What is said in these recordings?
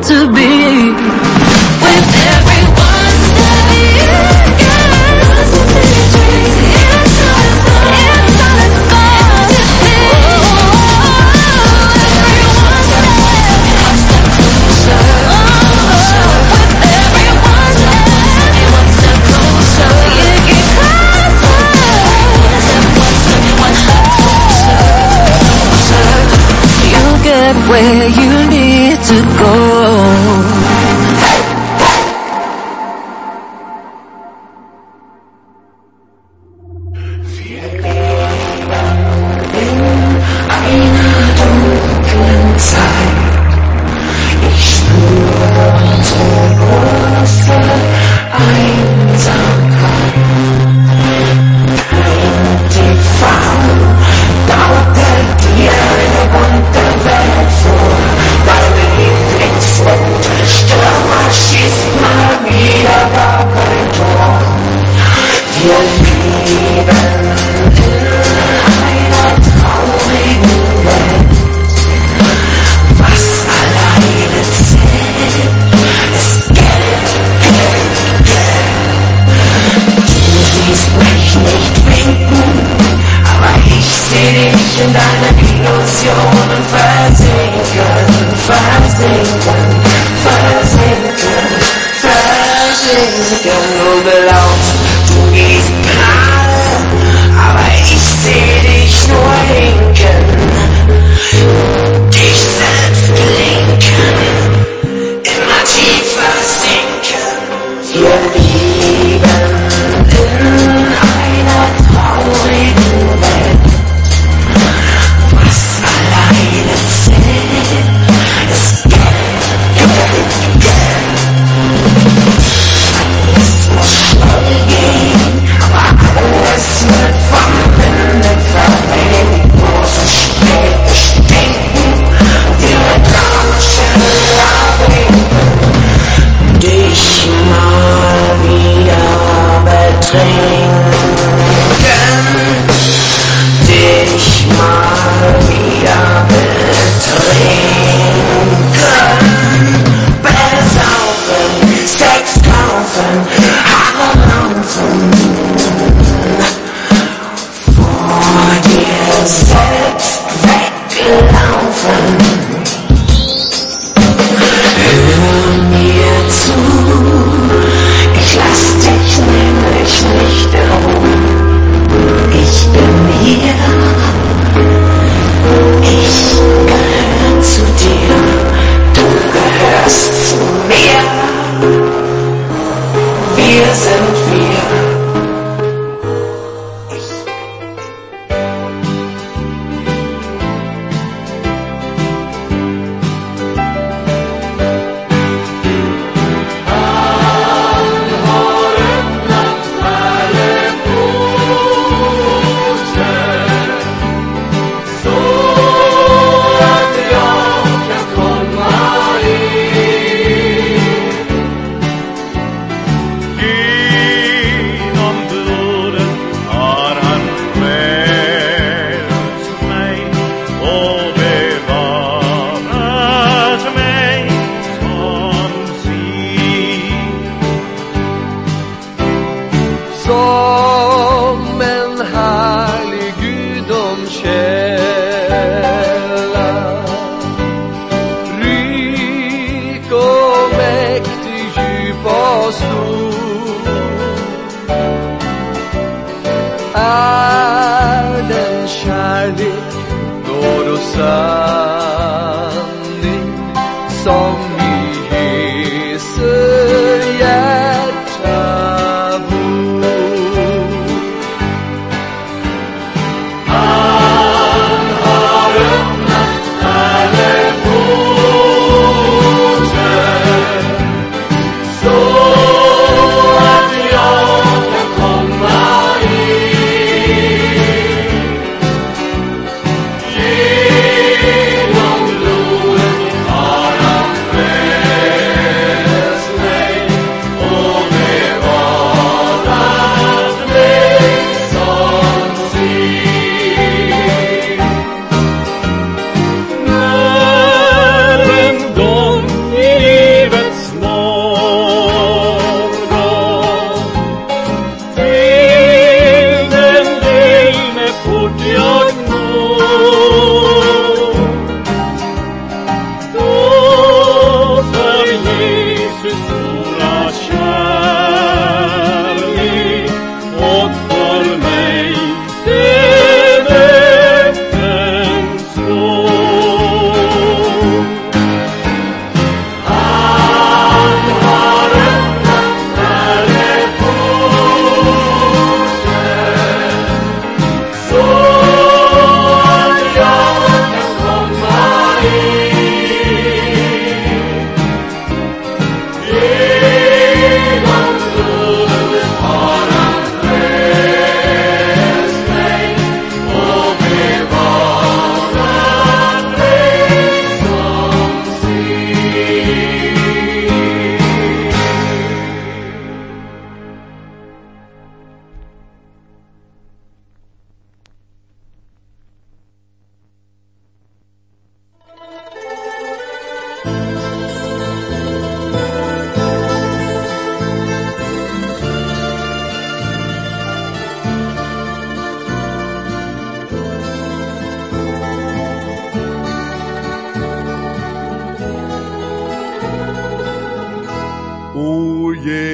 meant to be. With every one step you get, it's gonna fall to where you need to go.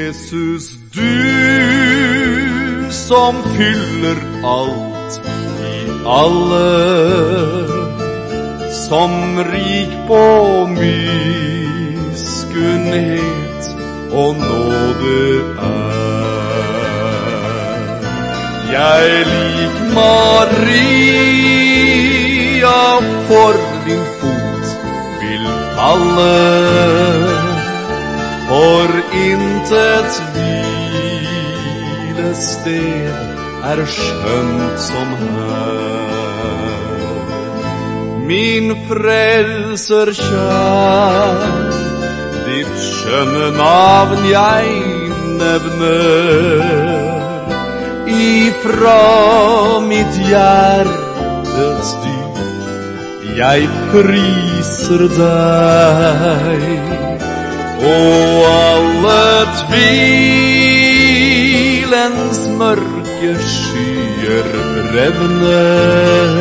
Jesus, du som fyller alt i alle, som rik på miskunnhet og nåde Jeg lik Maria for din fot vil falle, for intet hvilested skjønt som her. Min frelser kjær, ditt skjønne navn jeg nevner, ifra mitt hjertes dyp jeg priser deg, og alle tvilens mørke skyer revner.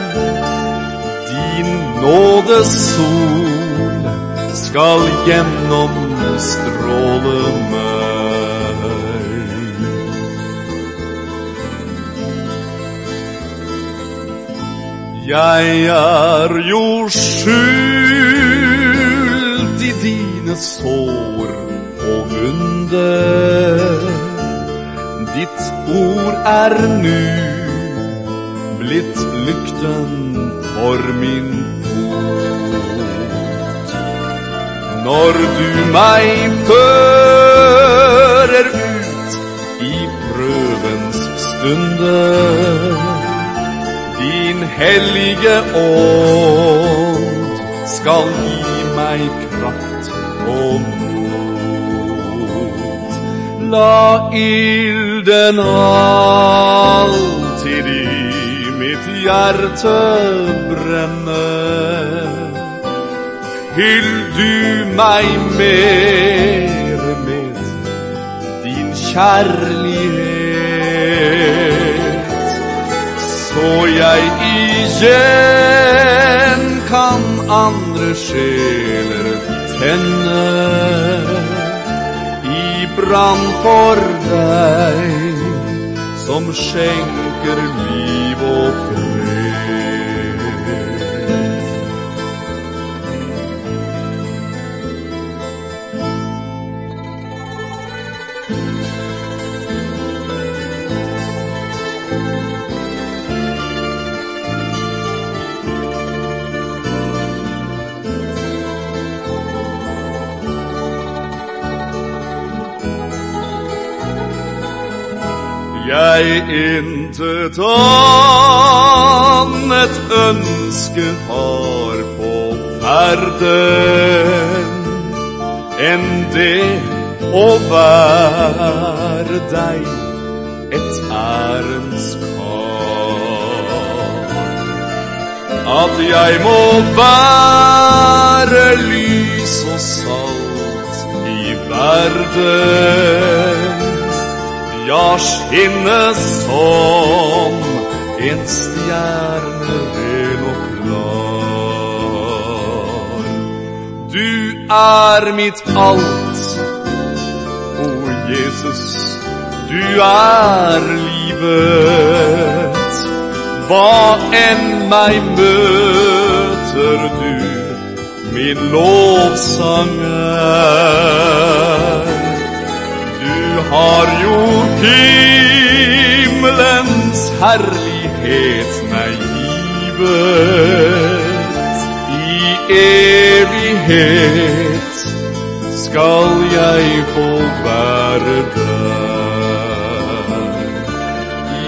Din nådes sol skal gjennomstråle meg. Jeg jo skjult i dine sår og vunder. Ditt ord nu blitt lykten for min fot. Når du meg fører ut i prøvens stunder, din hellige ånd skal gi meg kraft og mot. La ilden alltid i mitt hjerte brenne. Fyll du meg mer med din kjærlighet, så jeg igjen kan andre sjeler tenne i brann for deg, som skjenker liv og fred. Jeg intet annet ønske har på ferden enn det å være deg et ærendskap. At jeg må være lys og salt i verden, ja, skinne som en stjerne ren og klar. Du mitt alt, o Jesus, du livet. Hva enn meg møter du, min lovsanger. Har gjort himmelens herlighet meg givet. I evighet skal jeg få være der. I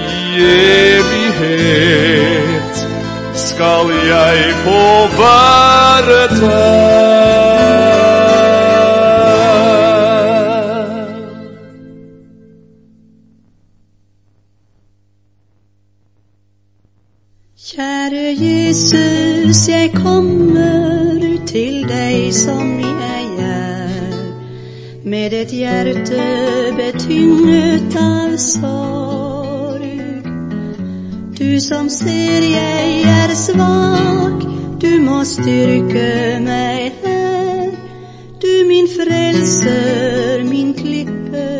evighet skal jeg få være der. Kjære Jesus, jeg kommer til deg som jeg med et hjerte betynget av sorg. Du som ser jeg svak, du må styrke meg her. Du min frelser, min klippe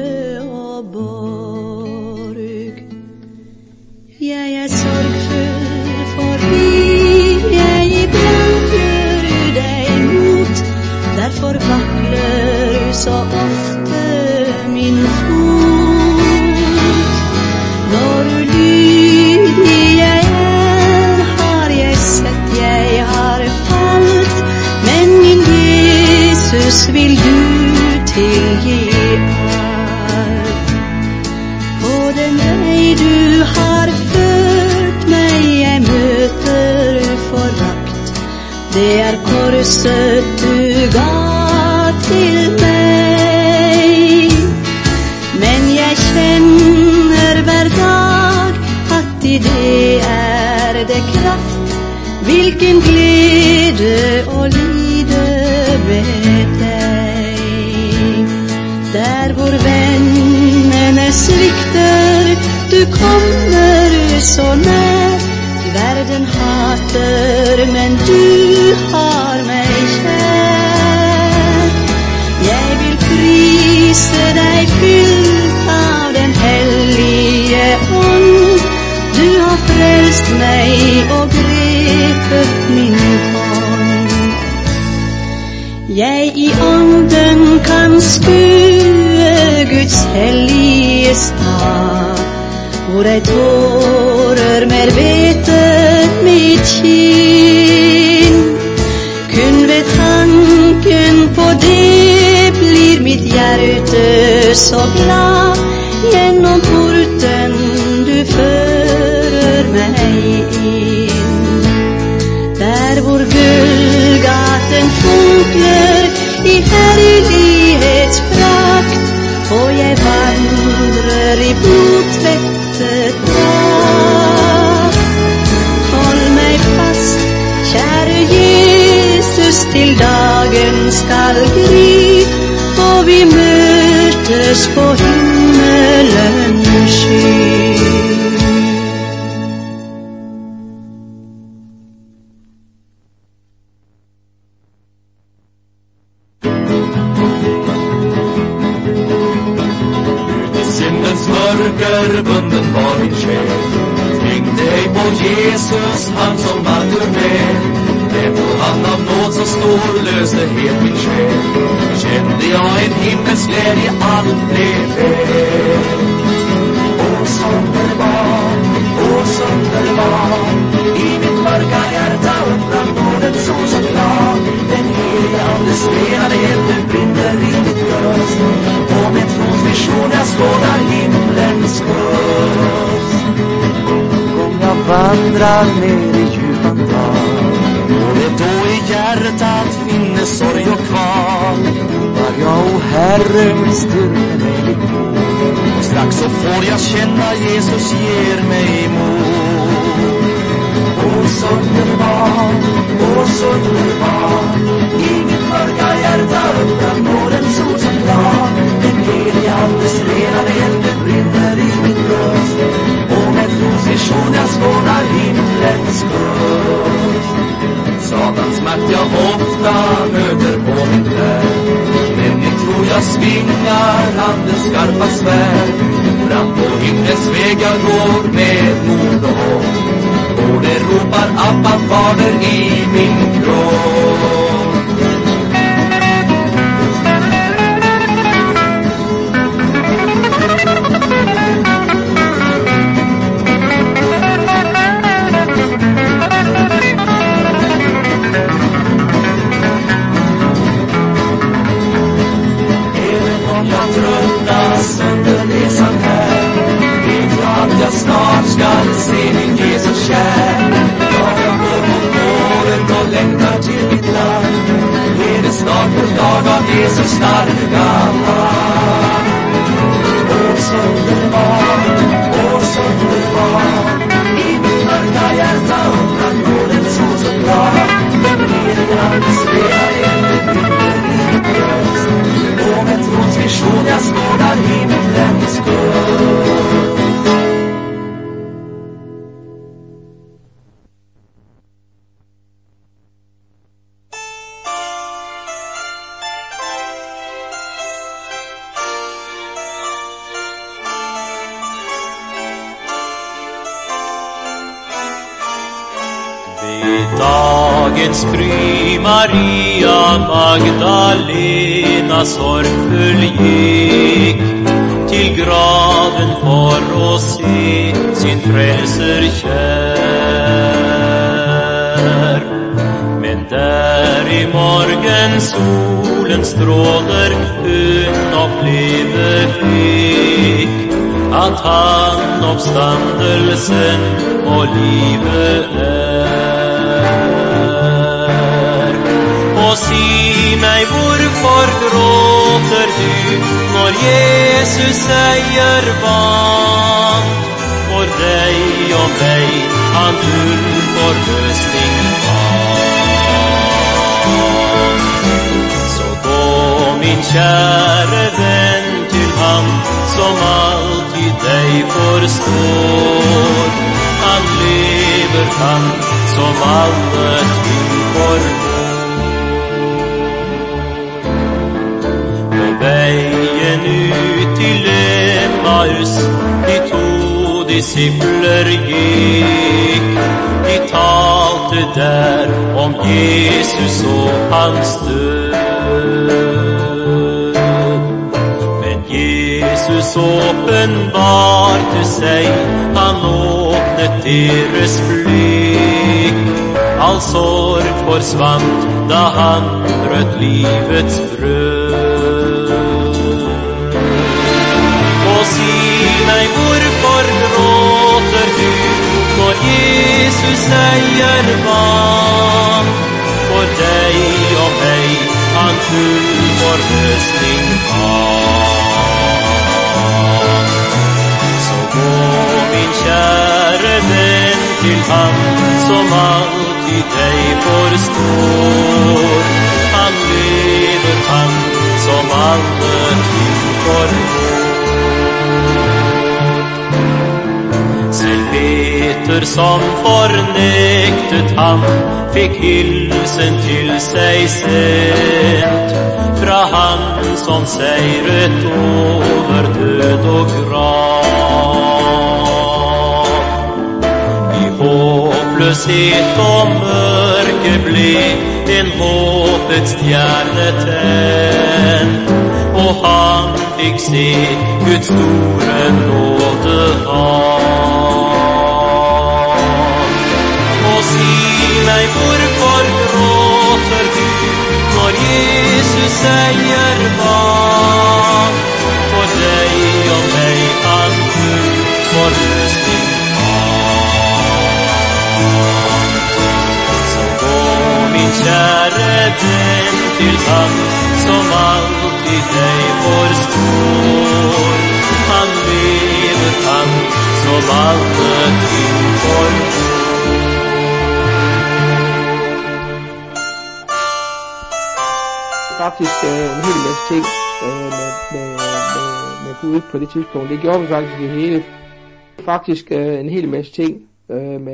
Jesus vill du tillge allt. På den väg du har fört mig jag möter förakt. Det är korset du gav till mig. Men jag känner var dag att i det är det kraft. Vilken glädje och lide med dig. Där vår vännen sviktar, du kommer så när. Världen hatar men du har mig kär. Jag vill prisa dig fylld av den helige ond. Du har frälst mig och grepet min hand. Jag i anden kan skue Guds helige stad. Hvor ei tårer mer vetet mitt kinn. Kun ved tanken på det blir mitt hjerte så glad. Genom porten du fører mig in. Där vår guldgaten funkler i härlighetsprakt. Och jag vandrar i blodtvättet dag. Håll mig fast, käre Jesus, till dagen skall gry. Och vi mötes på himmelens sky. Bunden var min själ. Tänk dig på Jesus, han som vann ur väl. Den hand av nåd så stor löste helt min själ. Kände jag en himmels glädje, allt blev väl. Åh, sönderbar, i mitt mörka hjärta undrar nåden så glad. Den heliga andes renade eld, den brinner i mitt bröst. Och med trons vision jag skådar himlens kust. Om jag vandrar ner i djupan dal, och det då i hjärtat finnes sorg och kval, var jag, o Herre, styrka mig ditt ord. Och strax så får jag känna Jesus ger mig mod. Åh, sönderbar, i mitt mörka hjärta undrar nåden sol som glad. Den heliga andes renade eld, den brinner i mitt bröst. Och med trons vision jag skådar himlens kust. Satans makt jag ofta möter på min väg, men i tro jag svingar handens skarpa svärd. Fram på himlens väg jag går med mod och hopp. Och det ropar Abba fader i min kropp. Även om jag tröttas under resan här, vet jag att jag snart skall se min Jesus kär. Jag går mot målet och längtar till mitt land. Är det snart en dag av Jesus starka hand. Åh, sönderbar, i mitt mörka hjärta undrar nåden så glad. Den heliga andes renade eld, den brinner i mitt bröst. Och med trons vision jag skådar himlens kust. Dagens bry Maria Magdalena sorgfull gick till graven för att se sin frälser kär. Men där i morgensolen stråler hun oppleve fikk at han oppstandelsen og livet er. Og si meg, hvorfor gråter du når Jesus seier vant? For deg og meg han full forløsning vant. Så gå, min kjære venn, til ham som alltid deg forstår. Han lever, han som alle ting formår. På veien ut til Emmaus, de to disipler gikk. De talte der om Jesus og hans død. Men Jesus åpenbarte seg, han åpnet deres blikk. All sorg forsvant da han brøt livets brød. Og si meg, hvorfor gråter du når Jesus seier vant? For deg og meg han full forløsning vant. Så gå, min kjære venn, til ham som alltid deg forstår. Han lever, han som alle ting formår. Selv Peter som fornektet ham, fikk hilsen til seg sendt fra han som seiret over død og grav. I håpløshet og mørke ble en håpets stjerne tent, og han fikk se Guds store nåde han. Og si meg, hvorfor gråter du når Jesus seier vant? For deg og meg han full forløsning vant. Så gå, min kjære venn, til ham som alltid deg forstår. Han lever, han som alle ting forstår. Faktisk en hel masse ting med Gud på det tidspunkt. Det gjorde vi faktisk det hele. Faktisk en hel masse ting med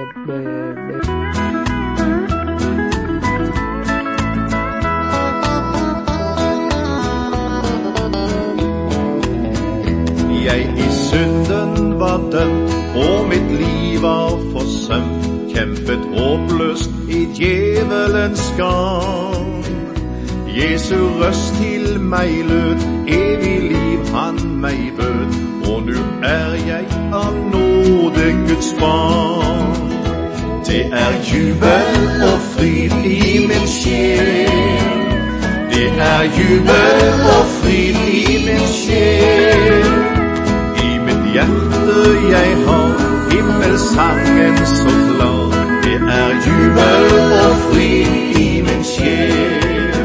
Jeg i synden var dømt, og mitt liv var forsømt, kjempet håpløst i djevelens gang. Jesu røst til meg lød, evig liv han meg bød, og nu er jeg av nåde Guds barn. Det er jubel og fryd i min sjel. Det er jubel og fryd i min sjel. I mitt hjerte jeg har himmelsangen så klar. Det er jubel og fryd i min sjel.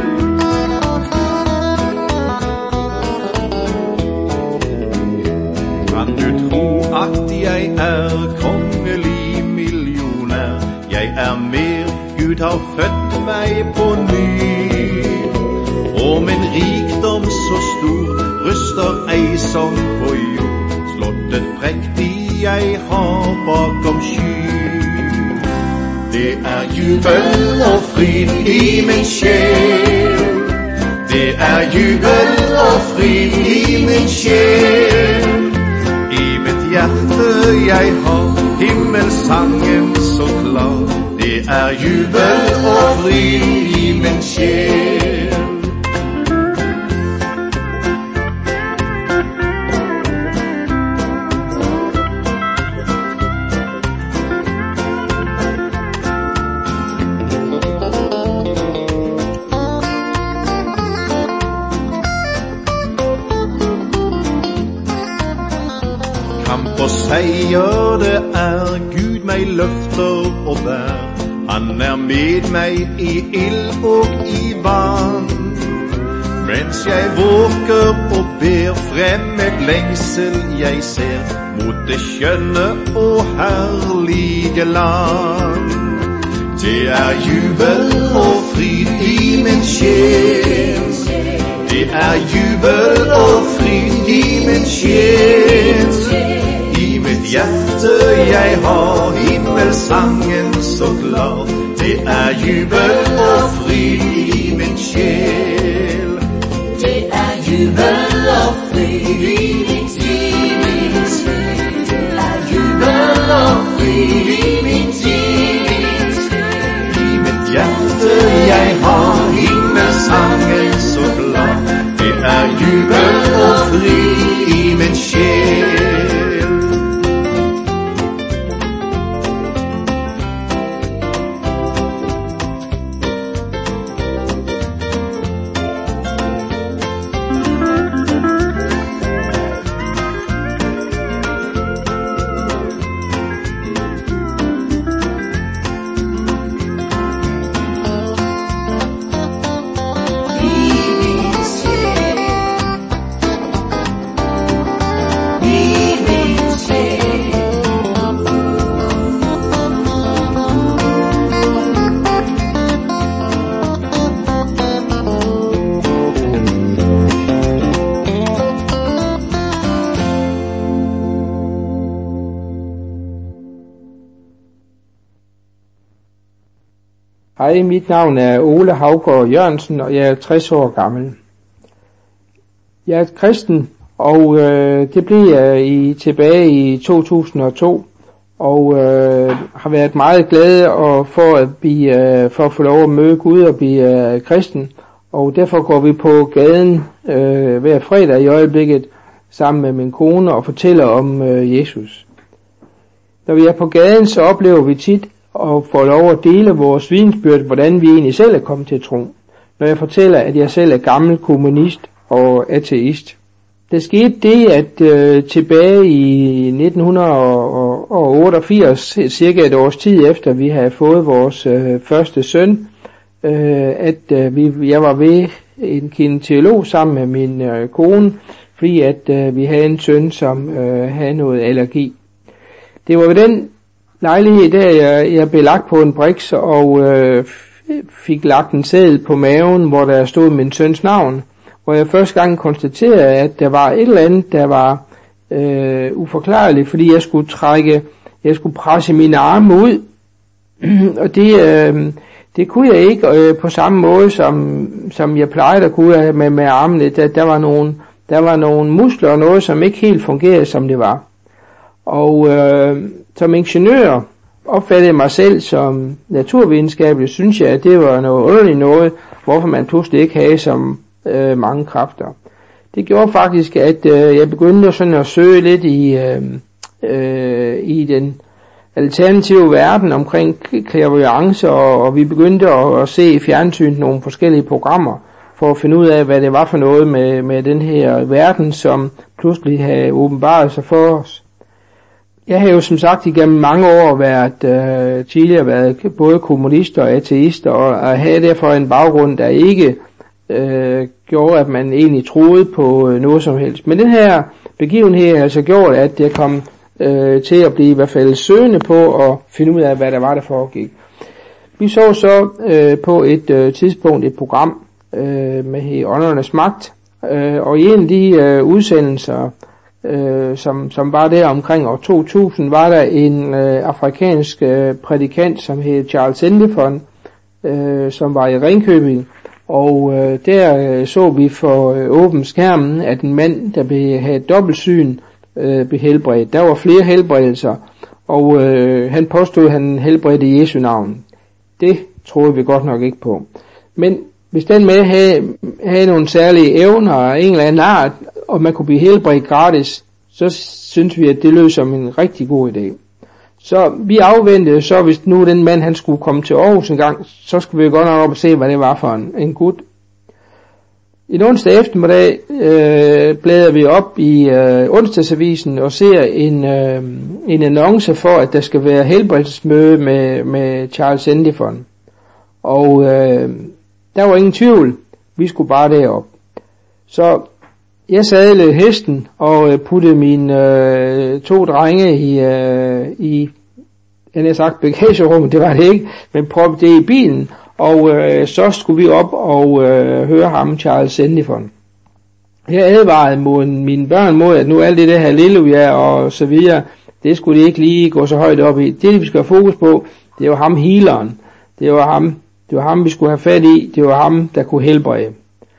Kan du tro at jeg er kongelig millionær? Jeg er mer, Gud har født meg på ny. Og min rikdom så stor, ryster ei som på jord. Slottet prektig jeg har bakom sky. Det er jubel og fryd i min sjel. Det er jubel og fryd i min sjel. I mitt hjerte jeg har himmelsangen så klar. Det er jubel og fryd i min sjel. kamp og seier, det Gud meg løfter og bær. Han med meg i ild og i vann. Mens jeg våker og ber frem et lengsel jeg ser mot det skjønne og herlige land. Det jubel og fryd i min sjel. Det jubel og fryd i min sjel. I mitt hjerte jeg har himmelsangen så klar. Det jubel og fryd i min sjel. Det jubel og fryd i min sjel. Det jubel og fryd i min sjel. I mitt hjerte jeg har himmelsangen så klar. Det jubel og fryd i min sjel. Hej, mit navn Ole Haugaard Jørgensen, og jeg 60 år gammel. Jeg kristen, og det blev jeg tilbage i 2002, og har været meget glad for at få lov at møde Gud og blive kristen, og derfor går vi på gaden hver fredag i øjeblikket sammen med min kone og fortæller om Jesus. Når vi på gaden, så oplever vi tit og får lov at dele vores vidensbyrd, hvordan vi egentlig selv er kommet til tro, når jeg fortæller, at jeg selv er gammel kommunist og ateist. Der skete det, at tilbage i 1988, cirka et års tid efter vi havde fået vores første søn, jeg var ved en kinesiolog sammen med min kone, fordi at vi havde en søn, som havde noget allergi. Det var ved den lejlighed, der jeg blev lagt på en briks og fik lagt en seddel på maven, hvor der stod min søns navn, hvor jeg første gang konstaterede, at der var et eller andet, der var uforklarligt, fordi jeg skulle presse mine arme ud, og det kunne jeg ikke på samme måde, som jeg plejede at kunne med armene. Der var nogle muskler og noget, som ikke helt fungerede, som det var. Og som ingeniør opfattede mig selv som naturvidenskabelig, synes jeg, at det var noget underligt noget, hvorfor man pludselig ikke havde så mange kræfter. Det gjorde faktisk, at jeg begyndte sådan at søge lidt i den alternative verden omkring clairvoyance, og vi begyndte at se i fjernsynet nogle forskellige programmer, for at finde ud af, hvad det var for noget med den her verden, som pludselig havde åbenbaret sig for os. Jeg har jo som sagt igennem mange år tidligere været både kommunist og ateist, og havde derfor en baggrund, der ikke gjorde, at man egentlig troede på noget som helst. Men den her begivenhed har altså gjort, at jeg kom til at blive i hvert fald søgende på at finde ud af, hvad der var, der foregik. Vi så på et tidspunkt et program med Åndernes Magt, og i en af de udsendelser, som var der omkring år 2000, var der en afrikansk prædikant, som hed Charles Endefond, som var i Ringkøbing, og der så vi for åben skærmen, at en mand, der havde dobbeltsyn, blev helbredt. Der var flere helbredelser, og han påstod, at han helbredte Jesu navn. Det troede vi godt nok ikke på. Men hvis den med havde nogle særlige evner af en eller anden art, og man kunne blive helbredt gratis, så synes vi, at det lød som en rigtig god idé. Så vi afventede så, hvis nu den mand han skulle komme til Aarhus en gang, så skulle vi godt nok op og se, hvad det var for en gut. En onsdag eftermiddag bladrer vi op i onsdagsavisen og ser en annonce for, at der skal være helbredelsesmøde med Charles Endifon. Og der var ingen tvivl, vi skulle bare derop. Så jeg sadlede hesten og puttede mine 2 drenge i jeg har sagt bagagerummet, det var det ikke, men proppede det i bilen, og så skulle vi op og høre ham, Charles Endifon. Jeg advarede mine børn mod, at nu alt det der halleluja og så videre, det skulle de ikke lige gå så højt op i. Det vi skal have fokus på, det var ham healeren. Det var ham vi skulle have fat i, det var ham der kunne helbrede.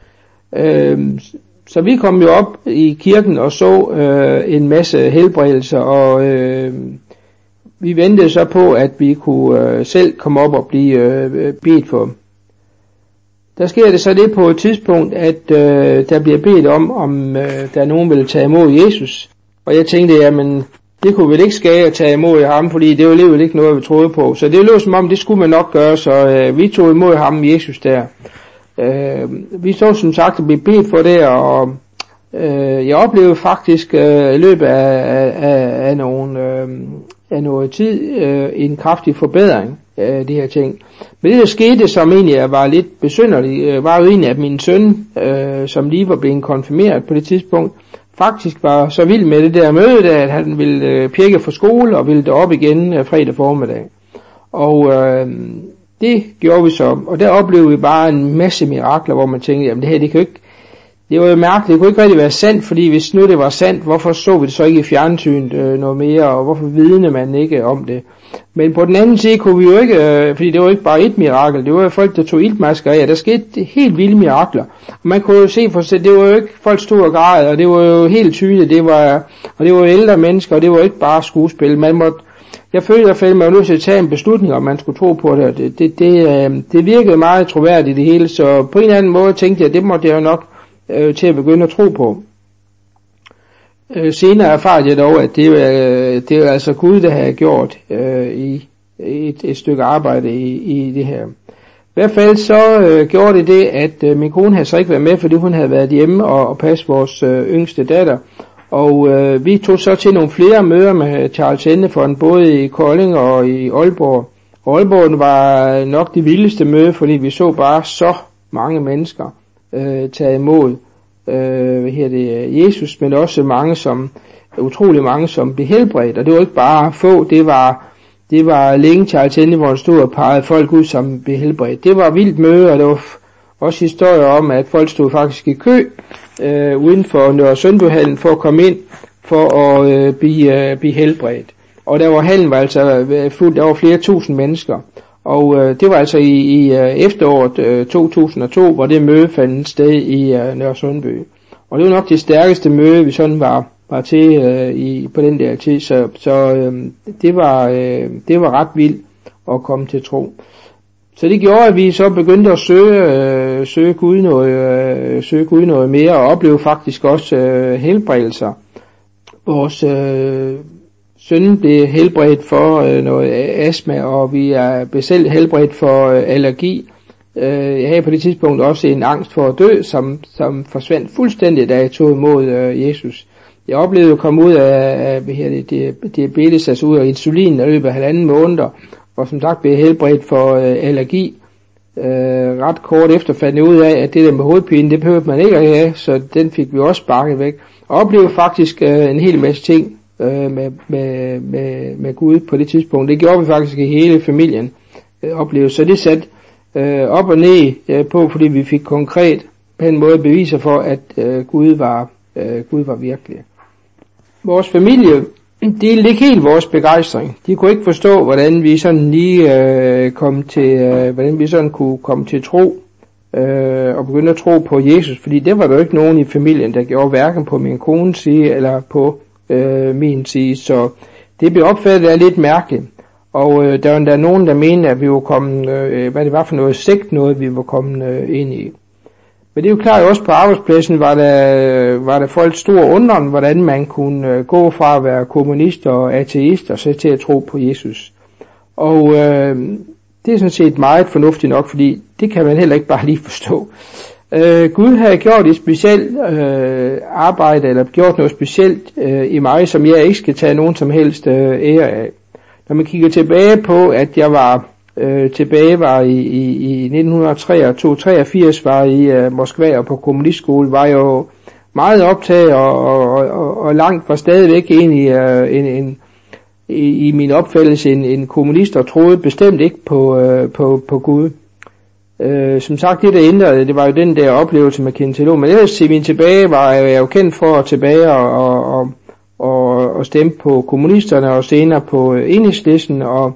Så vi kom jo op i kirken og så en masse helbredelser, og vi ventede så på, at vi kunne selv komme op og blive bedt for. Der sker det så det på et tidspunkt, at der bliver bedt om der er nogen, der vil tage imod Jesus. Og jeg tænkte, jamen det kunne vel ikke skade at tage imod ham, fordi det var alligevel ikke noget, vi troede på. Så det lød som om, det skulle man nok gøre, så vi tog imod ham, Jesus der. Vi så som sagt at blive bedt for det, og jeg oplevede faktisk i løbet af noget tid en kraftig forbedring af de her ting. Men det der skete, som egentlig var lidt besynderligt, var jo egentlig, at min søn, som lige var blevet konfirmeret på det tidspunkt, faktisk var så vild med det der møde, der, at han ville pjekke for skole og ville derop igen fredag formiddag. Og det gjorde vi så, og der oplevede vi bare en masse mirakler, hvor man tænkte, jamen det her, det kan jo ikke, det var jo mærkeligt, det kunne ikke rigtig være sandt, fordi hvis nu det var sandt, hvorfor så vi det så ikke i fjernsynet noget mere, og hvorfor vidne man ikke om det? Men på den anden side kunne vi jo ikke, fordi det var ikke bare et mirakel, det var jo folk, der tog iltmasker af, der skete helt vilde mirakler. Og man kunne jo se for sig, det var jo ikke folk stod og græd, og det var jo helt tydeligt, det var jo ældre mennesker, og det var ikke bare skuespil. Jeg følte i hvert fald, at man var nødt til at tage en beslutning, om man skulle tro på det. Det virkede meget troværdigt det hele, så på en eller anden måde tænkte jeg, at det måtte jeg jo nok til at begynde at tro på. Senere erfarede jeg dog, at det er altså Gud, der havde gjort i et stykke arbejde i det her. I hvert fald så gjorde det, at min kone havde så ikke været med, fordi hun havde været hjemme og passet vores yngste datter. Og vi tog så til nogle flere møder med Charles Endifon, både i Kolding og i Aalborg. Og Aalborg var nok det vildeste møde, fordi vi så bare så mange mennesker tage imod Jesus, men også utrolig mange, som blev helbredt. Og det var ikke bare få, det var længe Charles Endifon stod og pegede folk ud, som blev helbredt. Det var et vildt møde, og der var også historier om, at folk stod faktisk i kø uden for Nørresundbyhallen for at komme ind for at blive helbredt. Og hallen var altså fuldt, der var flere tusind mennesker. Og det var altså i efteråret 2002, hvor det møde fandt sted i Nørresundby. Og det var nok det stærkeste møde, vi sådan var til på den der tid. Så det var ret vildt at komme til tro. Så det gjorde, at vi så begyndte at søge Gud noget mere, og opleve faktisk også helbredelser. Vores søn blev helbredt for noget astma, og vi blev selv helbredt for allergi. Jeg havde på det tidspunkt også en angst for at dø, som forsvandt fuldstændig, da jeg tog imod Jesus. Jeg oplevede at komme ud af diabetes, altså ud af insulin i løbet af 1,5 måneder, og som sagt blev helbredt for allergi. Ret kort efter fandt jeg ud af, at det der med hovedpine, det behøvede man ikke at have, så den fik vi også sparket væk. Og oplevede faktisk en hel masse ting med Gud på det tidspunkt. Det gjorde vi faktisk i hele familien oplevede. Så det satte op og ned på, fordi vi fik konkret på en måde beviser for, at Gud var virkelig. Vores familie delte ikke helt vores begejstring. De kunne ikke forstå, hvordan vi sådan lige hvordan vi sådan kunne komme til tro og begynde at tro på Jesus, fordi det var der jo ikke nogen i familien, der gjorde, hverken på min kones side eller på min side, så det blev opfattet af lidt mærkeligt. Og der var endda nogen, der mente, at vi var kommet, hvad det var for noget sekt, noget vi var kommet ind i. Men det er jo klart, også på arbejdspladsen var der folk stor undren, hvordan man kunne gå fra at være kommunist og ateist og så til at tro på Jesus. Og det er sådan set meget fornuftigt nok, fordi det kan man heller ikke bare lige forstå. Gud havde gjort et specielt arbejde, eller gjort noget specielt i mig, som jeg ikke skal tage nogen som helst ære af. Når man kigger tilbage på, at jeg var i 1983 var i Moskva og på kommunistskole, var jeg jo meget optaget og langt fra stadigvæk egentlig i min opfattelse en kommunist, og troede bestemt ikke på Gud. Som sagt, det der ændrede, det var jo den der oplevelse med Scientology, men ellers til min tilbage var jeg jo kendt for at tilbage og stemme på kommunisterne og senere på Enhedslisten, og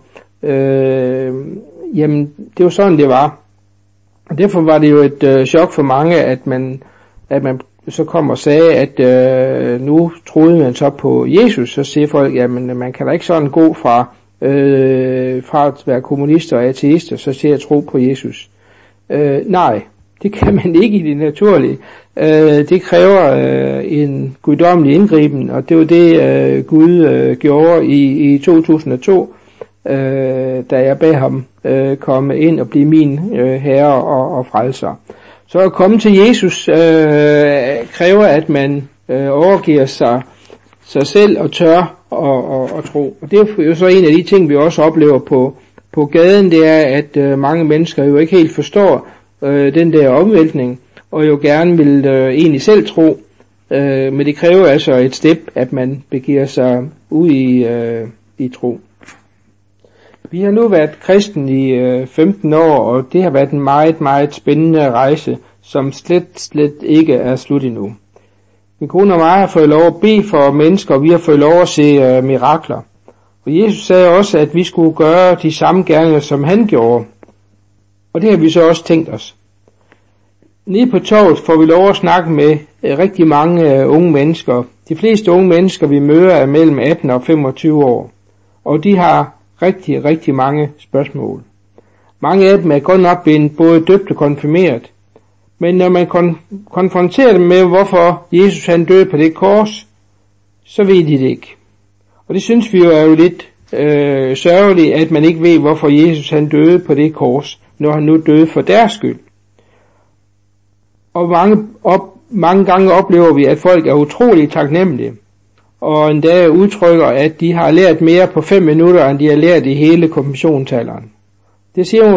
jamen det var sådan det var. Og derfor var det jo et chok for mange, at man så kom og sagde, at nu troede man så på Jesus. Så siger folk, jamen man kan da ikke sådan gå fra at være kommunister og ateister, så siger jeg tro på Jesus. Nej, det kan man ikke i det naturlige. Det kræver en guddommelig indgriben, og det var det Gud gjorde i 2002, da jeg bad ham komme ind og blive min herre og frelser. Så at komme til Jesus kræver, at man overgiver sig selv og tør og tro. Og det er jo så en af de ting, vi også oplever på gaden, det er, at mange mennesker jo ikke helt forstår den der omvæltning, og jo gerne vil egentlig selv tro, men det kræver altså et step, at man begiver sig ud i tro. Vi har nu været kristen i 15 år, og det har været en meget, meget spændende rejse, som slet ikke er slut endnu. Min kone og mig har fået lov at bede for mennesker, og vi har fået lov at se mirakler. Og Jesus sagde også, at vi skulle gøre de samme gerninger, som han gjorde. Og det har vi så også tænkt os. Nede på torvet får vi lov at snakke med rigtig mange unge mennesker. De fleste unge mennesker, vi møder, er mellem 18 og 25 år. Og de har rigtig, rigtig mange spørgsmål. Mange af dem er godt nok blevet både døbt og konfirmeret. Men når man konfronterer dem med, hvorfor Jesus han døde på det kors, så ved de det ikke. Og det synes vi jo er jo lidt sørgeligt, at man ikke ved, hvorfor Jesus han døde på det kors, når han nu døde for deres skyld. Og mange gange oplever vi, at folk er utroligt taknemmelige, og endda udtrykker, at de har lært mere på 5 minutter, end de har lært i hele konfirmationsalderen. Det siger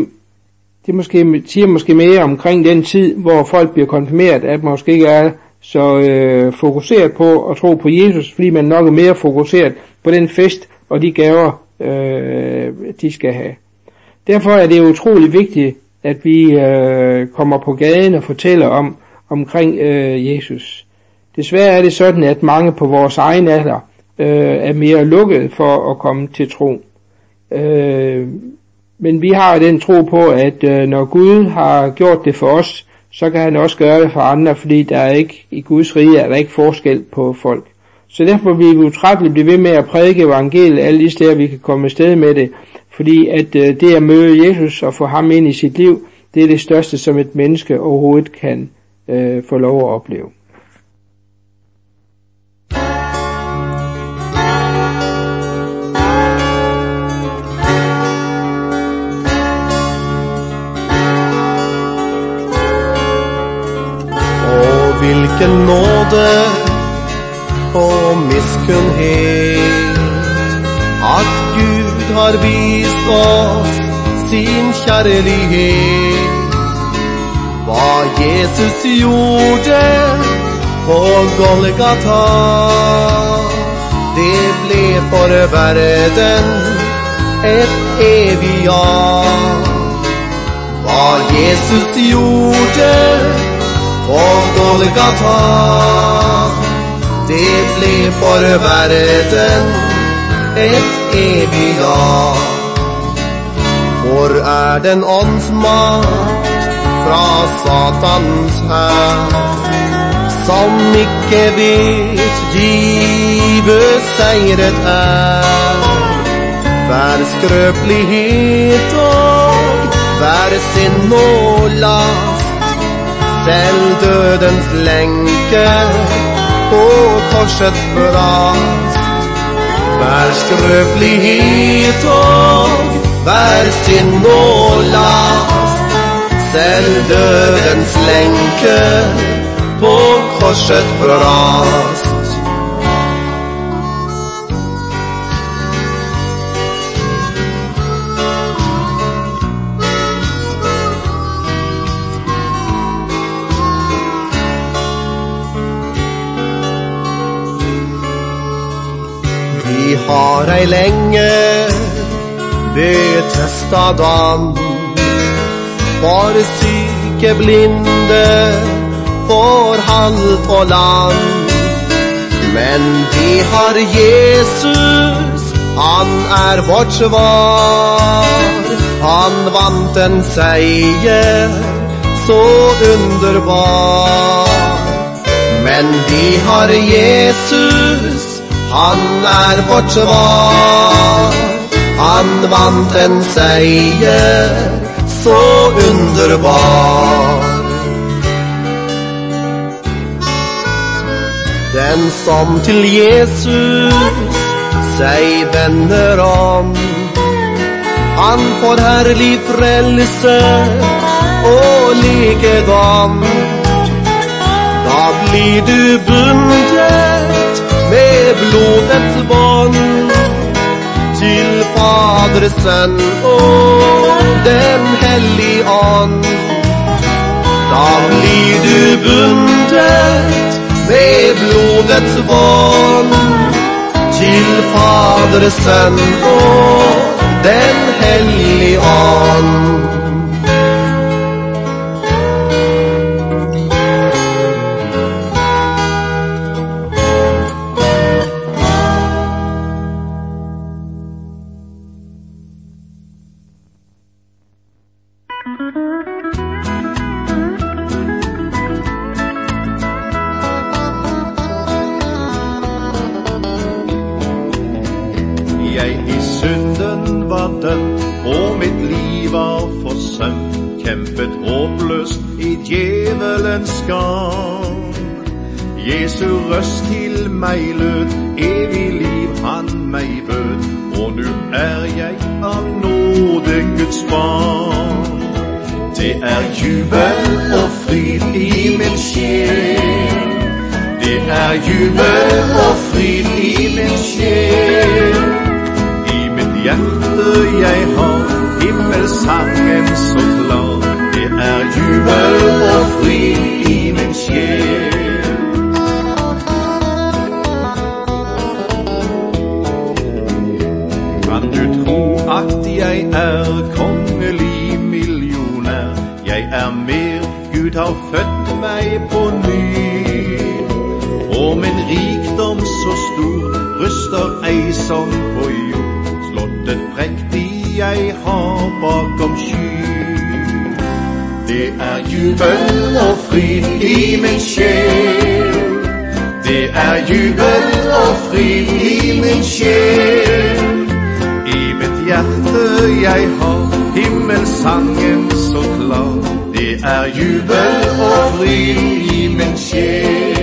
måske mere omkring den tid, hvor folk bliver konfirmeret, at man måske ikke er så fokuseret på at tro på Jesus, fordi man nok er mere fokuseret på den fest og de gaver, de skal have. Derfor er det utroligt vigtigt, at vi kommer på gaden og fortæller omkring Jesus. Desværre er det sådan, at mange på vores egen alder er mere lukket for at komme til tro. Men vi har den tro på, at når Gud har gjort det for os, så kan han også gøre det for andre, fordi der er ikke i Guds rige er der ikke forskel på folk. Så derfor vil vi utrætteligt blive ved med at prædike evangeliet alle de steder, vi kan komme afsted med det, fordi at det at møde Jesus og få ham ind i sit liv, det er det største, som et menneske overhovedet kan få lov at opleve. Hvilken nåde og miskunnhet at Gud har vist oss sin kjærlighet. Hva Jesus gjorde på Golgata, det ble for verden et evig ja. Hva Jesus gjorde på Golgata, det ble for verden et evig ja. Hvor er den åndsmakt fra Satans hær, som ikke vet djiveseiret er? Hver skrøpelighet og hver synd og last, selv dødens lenke på korset brast. Hver skrøpelighet og hver synd og last, selv dødens lenke på korset brast. Vi har ei lenge betesta dam, for syke, blinde, for halvt og lam. Men vi har Jesus, han vårt svar. Han vant en seier så underbar. Men vi har Jesus, han vårt svar. Han vant en seier så underbar. Den som til Jesus seg vender om, han får herlig frelse og legedom. Da blir du bundet med blodets bånd til Fader, Sønn og den hellige ånd. Da blir du bundet med blodets bånd til Fader, Sønn og den hellige ånd. Jeg i synden var dømt, og mitt liv var forsømt, kjempet håpløst i djevelens gang. Jesu røst til meg lød, evig liv han meg bød, og nu jeg av nåde Guds barn. Det jubel og fryd i min sjel. Det jubel og fryd i min sjel. Hjerte jeg har, himmelsangen så klar. Det jubel og frid i min sjel. Kan du tro at jeg kongelig millionær? Jeg mer, Gud har født meg på ny. Og min rikdom så stor, ryster ei som på jord. Slottet prektig jeg har bakom sky. Det jubel og fryd i min sjel. Det jubel og fryd i min sjel. I mitt hjerte jeg har himmelsangen så klar. Det jubel og fryd i min sjel.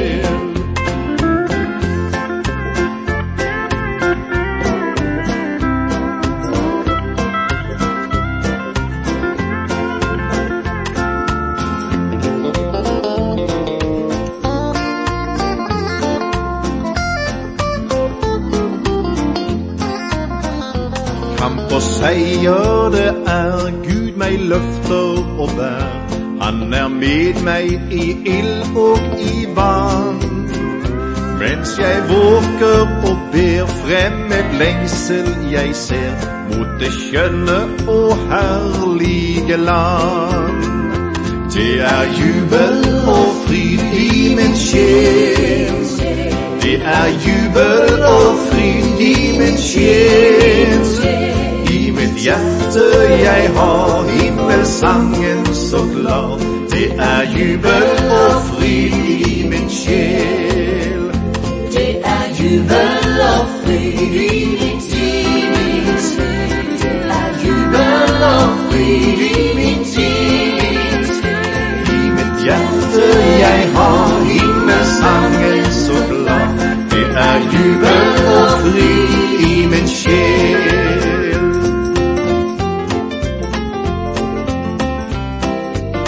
Kamp og seier, det Gud meg løfter og bær. Han med meg i ild og i vann. Mens jeg våker og ber, fremmed lengsel jeg ser mot det skjønne og herlige land. Det jubel og fryd i min sjel. Det jubel og fryd i min sjel. I mitt hjerte jeg har himmelsangen så klar. Det jubel og fryd i min sjel. Det jubel og fryd i min sjel. Det jubel og fryd i min sjel. I mitt hjerte jeg har himmelsangen så klar. Det jubel og fryd i min sjel.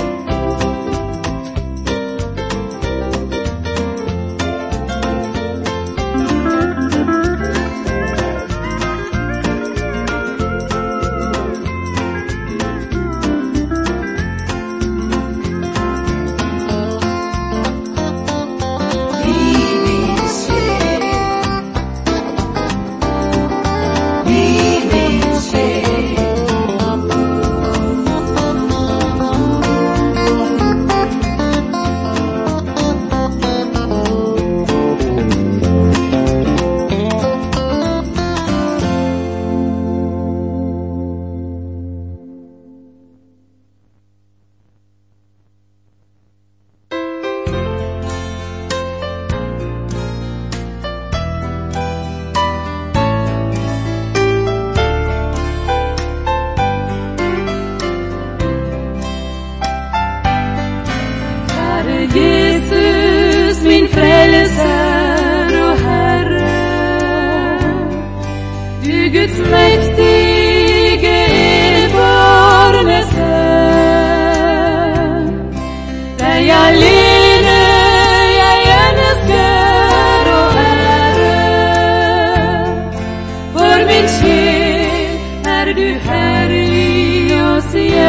Kjære Jesus, min frelser og Herre, du Guds mektige erfarne sønn, deg alene jeg elsker og ære. For min sjel er du herlig og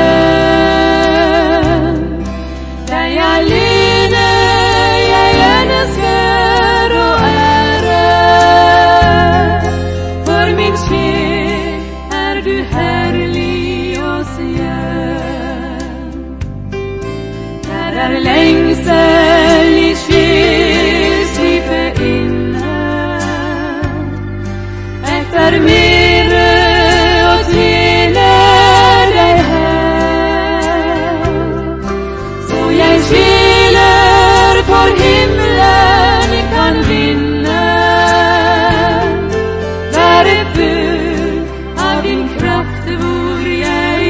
Sion, deg alene jeg elsker og ære. For min sjel er du herlig og Sion. Der er lengsel i sjelslivet inne, etter mere å tjene deg her. Så jeg skjeler for himmelen kan vinne, være full av din kraft hvor jeg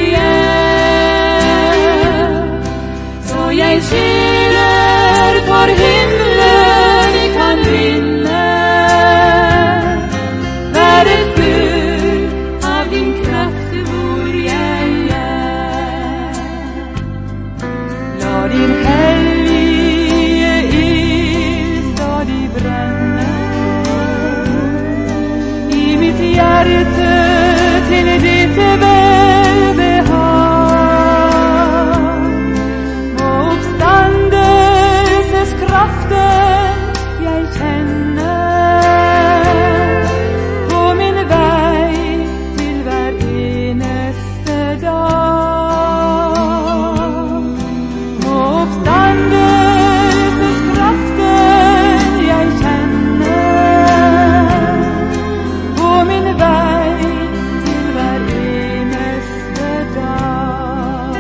er. Så jeg skjeler for himmelen kan vinne, være full av din kraft hvor jeg er. La din hellige ild stadig brenne i mitt hjerte til ditt velbehag. Må oppstandelseskraften jeg kjenner på min vei til hver eneste dag. Må oppstandelseskraften jeg kjenner på min vei til hver eneste dag.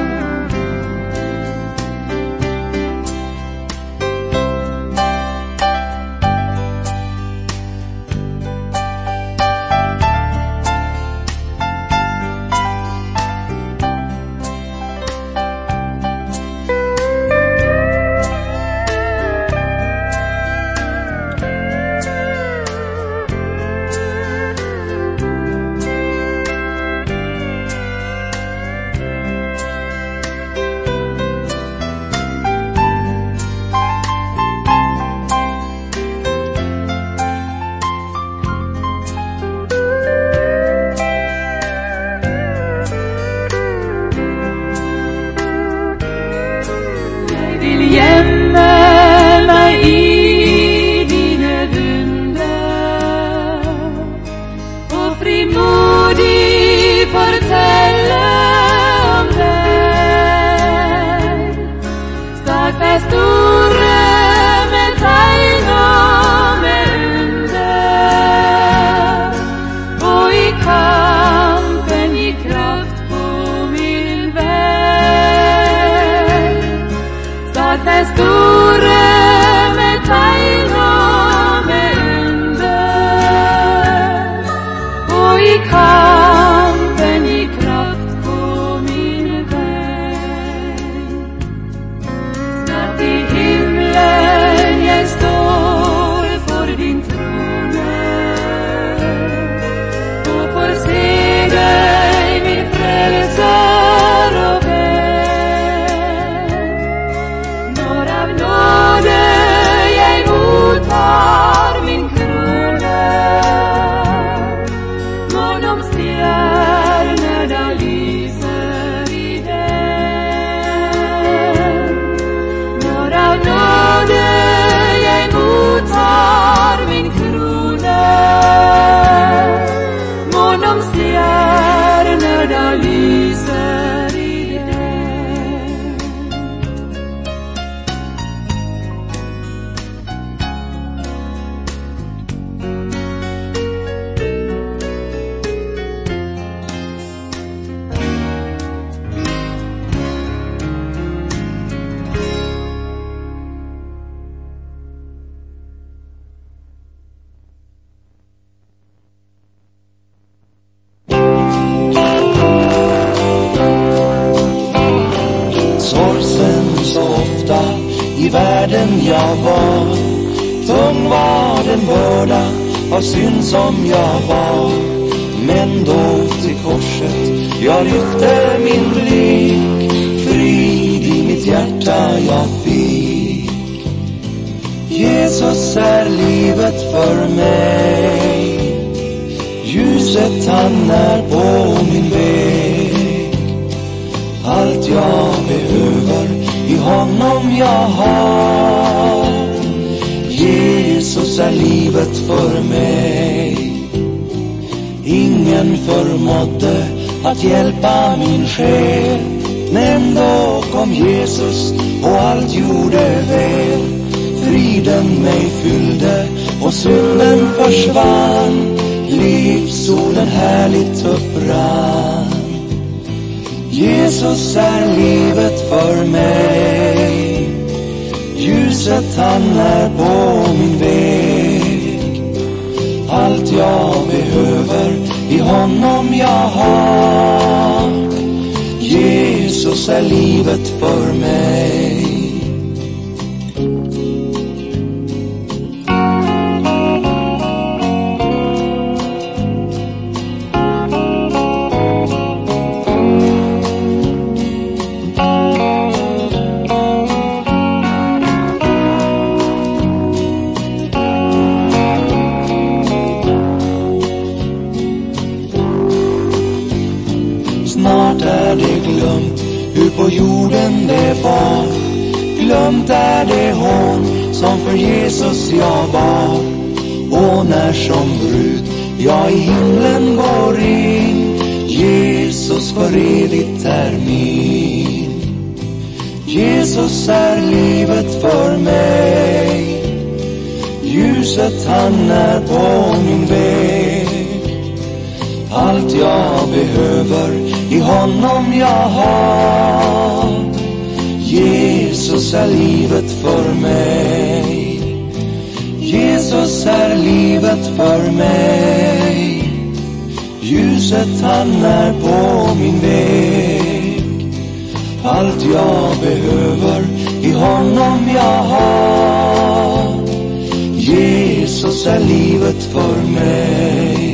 Jeg vil gjemme meg i dine vunder og frimodig fortelle om deg. Stadfest ordet med tegn og med under, og i kampen gi kraft på min vei. Stadfest ordet med tegn og med under, og i kampen gi kraft på min vei. Snart i himmelen jeg står for din trone, og får se deg, min frelser og venn. Når av nåde jeg mottar min krone, månom stjerner da lyser i den. Når av nåde jeg mottar min krone, månom stjerner da lyser i den. i världen jag var. Tung var den börda av synd som jag var. Men då till korset jag lyfte min blick, frid i mitt hjärta jag fick. Jesus är livet för mig, ljuset han är på min väg. Allt jag behöver i honom jag har. Jesus är livet för mig. Ingen förmådde att hjälpa min själ, men då kom Jesus och allt gjorde väl. Friden mig fyllde och synden försvann, livssolen härligt upprann. Jesus är livet för mig, ljuset han är på min väg. Allt jag behöver i honom jag har. Jesus är livet för mig. Snart är det glömt hur på jorden det var. Glömt är det hon som för Jesus jag var. Och när som brud jag i himlen går in, Jesus för evigt är min. Jesus är livet för mig, ljuset han är på min väg. Allt jag behöver i honom jag har. Jesus är livet för mig, Jesus är livet för mig. Ljuset han är på min väg. Allt jag behöver i honom jag har. Jesus är livet för mig.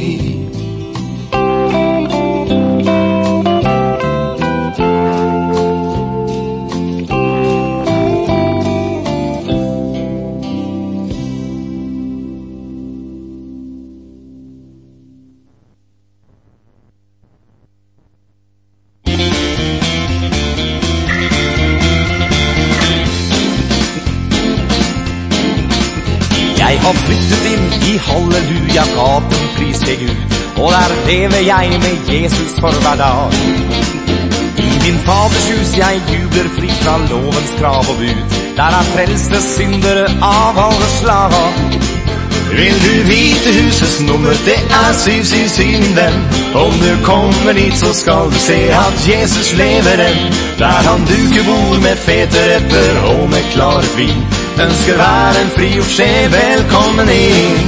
Jeg har flyttet inn i halleluja-gaten, pris til Gud, og der lever jeg med Jesus for hver dag. I min faders hus jeg jubler fri fra lovens krav og bud, der er frelste syndere av alle slag. Vill du vite husets nummer, det är 777 min vän. Om du kommer dit så ska du se att Jesus lever än. Där han duker bord med feträtter och med klaret vin. Önskar världen fri och ske välkommen in.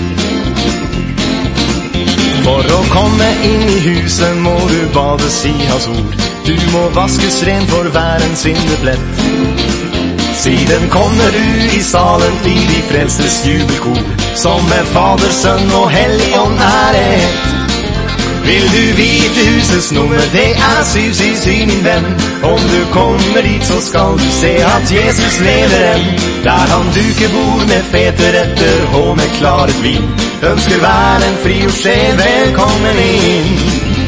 För att komma in i husen må du bades i hans ord. Du må vaskes ren för världens syndeblett. Siden kommer du i salen i de frälstes jubelkor, som med Fader, Son och Helgon är ett. Vill du vite husets nummer, det är 777 min vän. Om du kommer dit så ska du se att Jesus lever än. Där han duker bord med feträtter och med klaret vin. Önskar världen fri och ske välkommen in.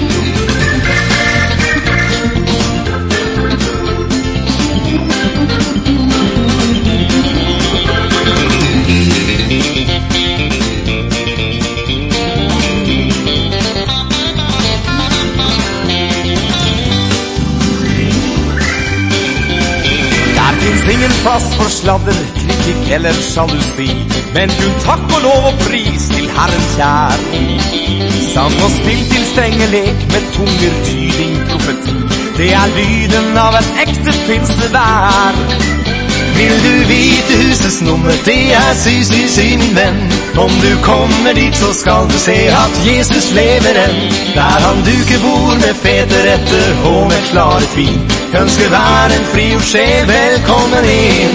Ingen plass for sladder, kritikk eller jalusi, men kun takk og lov og pris til Herren kjær. Sang og spill til strenge lek med tunger, tyding, profeti. Det er lyden av et ekte pinsevær. Vill du vite husets nummer, det är 777 min vän. Om du kommer dit så ska du se att Jesus lever än. Där han duker bord med feträtter och med klaret vin. Ønsker hver en frigjort sjel velkommen inn.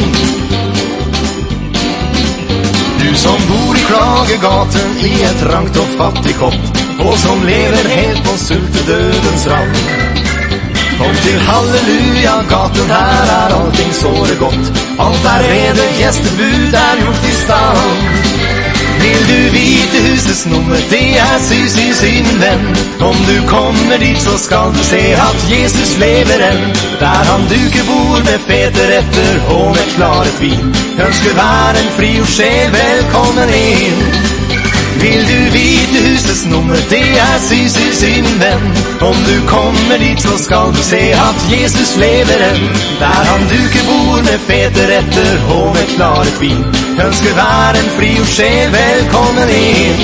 Du som bor i Klagegaten i et trangt og fattig kopp, og som lever helt på sultedødens rand. Kom til Halleluja-gaten, her allting såre godt. Alt rede, gjestebud gjort i stand. Vil du vite husets nummer, det sin venn. Om du kommer dit, så skal du se at Jesus lever enn. Der han duker bord med fete retter og med klaret vin. Ønsker hver en frigjort sjel velkommen inn. Vil du vite husets nummer, det sin venn. Om du kommer dit, så skal du se at Jesus lever enn. Der han duker bord med fete retter og med klaret vin. Ønsker hver en frigjort sjel velkommen inn.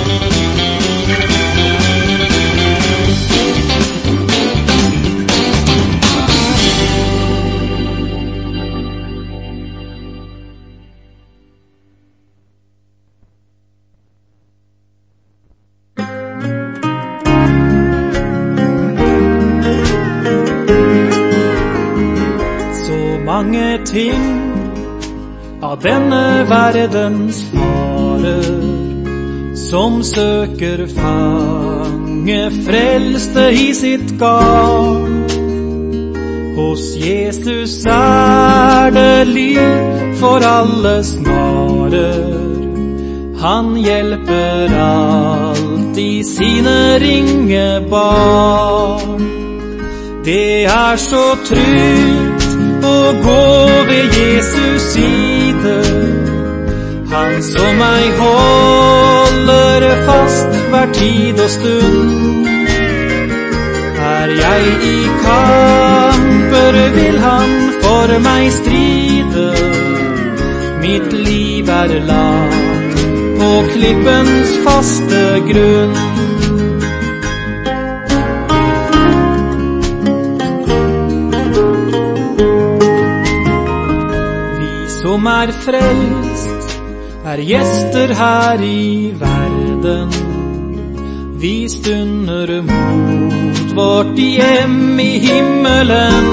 Mange ting av denne verdens farer som søker fange frelste i sitt garn. Hos Jesus det liv for alle snarer. Han hjelper alltid sine ringe barn. Det så trygt å gå ved Jesus side, han som meg holder fast hver tid og stund. Jeg i kamper, vil han for meg stride. Mitt liv lagt på klippens faste grunn. Som frelst, gjester her i verden. Vi stunder mot vårt hjem i himmelen.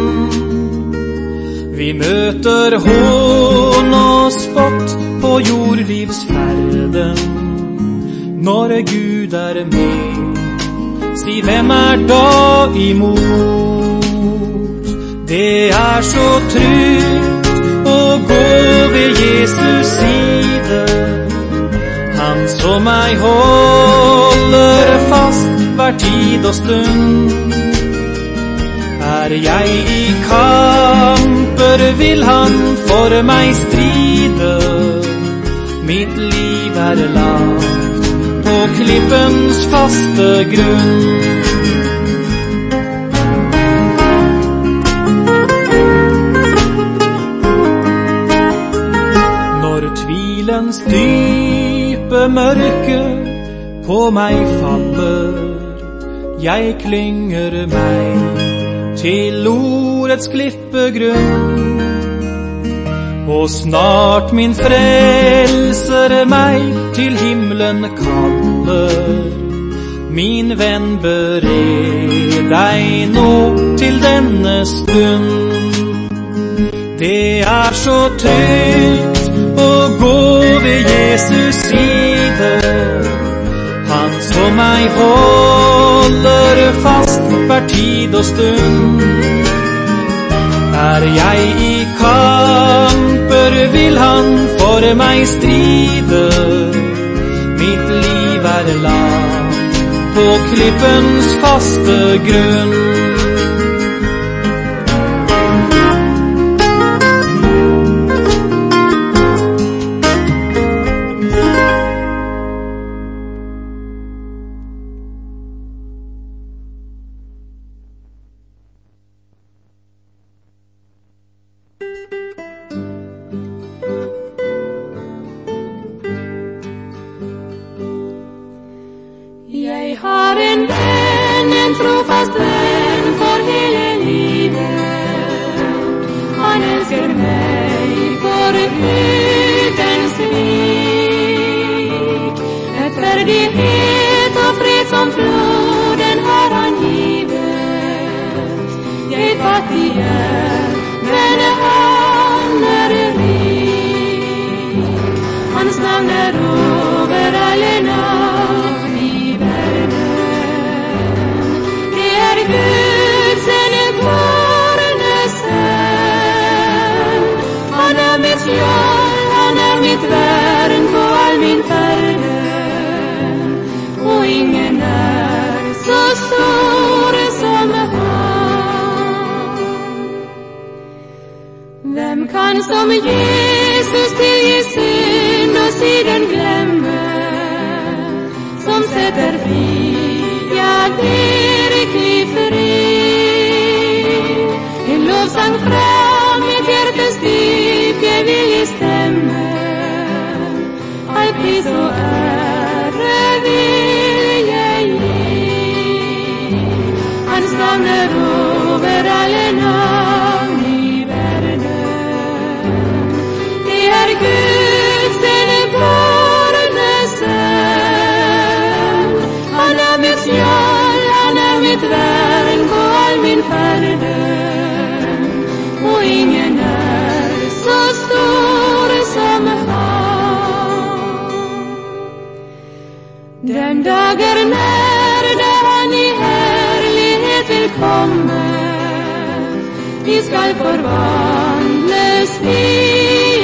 Vi møter hån og spott på jordlivsferden. Når Gud med, si hvem da imot? Det så trygt å gå ved Jesus side, han som meg holder fast hver tid og stund. Jeg i kamper, vil han for meg stride. Mitt liv lagt på klippens faste grunn. Dype mørke på meg faller, jeg klynger meg til ordets klippegrunn. Og snart min frelser meg til himmelen kaller. Min venn, bered deg nå til denne stund. Det så trygt å gå ved Jesus side, han som meg holder fast hver tid og stund. Jeg i kamper, vil han for meg stride. Mitt liv lagt på klippens faste grunn. Jeg har en venn, en trofast venn for hele livet. Han elsker meg for uten svik. Rettferdighet og fred som floden har han givet. Jeg fattig begär, men han är rik. Hans namn är över alla namn i världen. Det är Guds enbarmelse. Han är mitt hjälp, han är mitt värn på all min färden. Och ingen är så stor som han. Vem kan som Jesus tillge synd och sedan glömmer, som sätter fri, ja verklig fri. En lovsang fram mitt hjärtas djup vilje stämmer, allt pris och ära vill jag ge. Hans namn är över alla namn i världen. Det är Guds enbarmelse. Han är mitt hjälp, han är mitt värn på all min färden. Och ingen är så stor som han. Den dagen när han i härlighet vill komma, vi skall förvandlas till